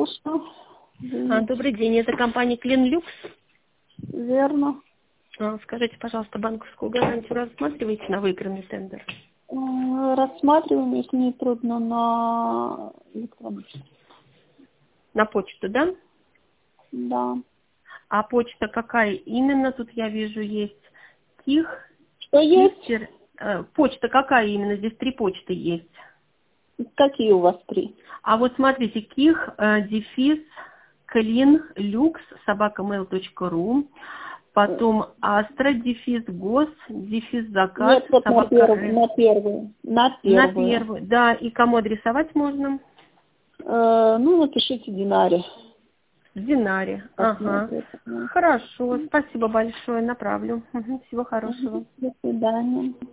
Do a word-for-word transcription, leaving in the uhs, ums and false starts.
слушаю. А, добрый день, это компания Клинлюкс. Верно. А, скажите, пожалуйста, банковскую гарантию рассматриваете на выигранный тендер? Э, Рассматриваем, если не трудно, на электронную. На почту, да? Да. А почта какая именно? Тут я вижу есть Ких, Что есть? Кистер. Э, почта какая именно? Здесь три почты есть. Какие у вас три? А вот смотрите, Ких, э, дефис, Клин, Люкс, собака mail точка ру. Потом Астра, дефис, Гос, дефис, заказ, Нет, вот на собака первую. Р. На первую. На На первую. первую, да. И кому адресовать можно? Э, ну, напишите Динаре. В Динаре. Ага. Посмотрим. Хорошо. Спасибо большое. Направлю. Мгм. Всего Мгм. хорошего. До свидания.